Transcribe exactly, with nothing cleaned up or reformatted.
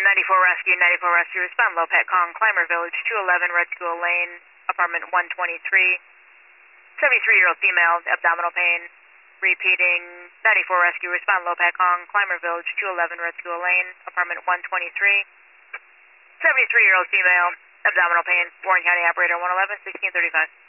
ninety-four Rescue, ninety-four Rescue, respond Lopat Kong, Climber Village, two eleven Red School Lane, apartment one twenty-three. seventy-three-year-old female, abdominal pain. Repeating, ninety-four Rescue, respond Lopat Kong, Climber Village, two eleven Red School Lane, apartment one twenty-three. seventy-three-year-old female, abdominal pain, Warren County Operator one eleven, sixteen thirty-five.